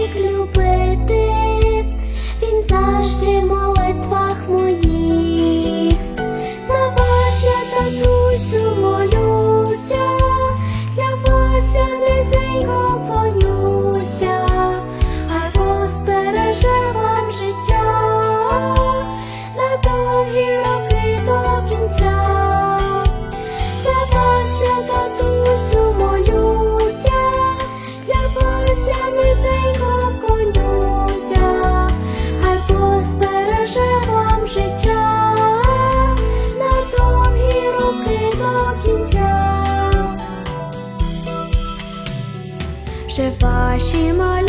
так любити, Він завжди в молитвах моїх. За вас я, татусю, молюся, для вас я низенько клонюся, хай Бог збереже вам життя на довгі роки до кінця. За вас я, татусю, молюся, для вас я низенько вклонюся, хай Бог збереже вам життя на довгі роки до кінця. Вже ваші